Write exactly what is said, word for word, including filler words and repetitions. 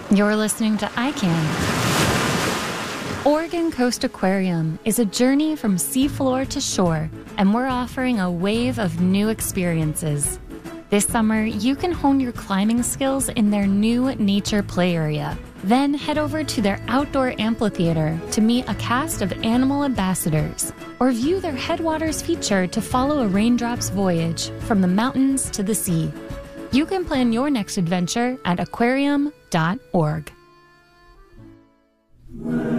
You're listening to I Can. Oregon Coast Aquarium is a journey from seafloor to shore, and we're offering a wave of new experiences. This summer, you can hone your climbing skills in their new nature play area. Then head over to their outdoor amphitheater to meet a cast of animal ambassadors, or view their Headwaters feature to follow a raindrop's voyage from the mountains to the sea. You can plan your next adventure at aquarium dot org.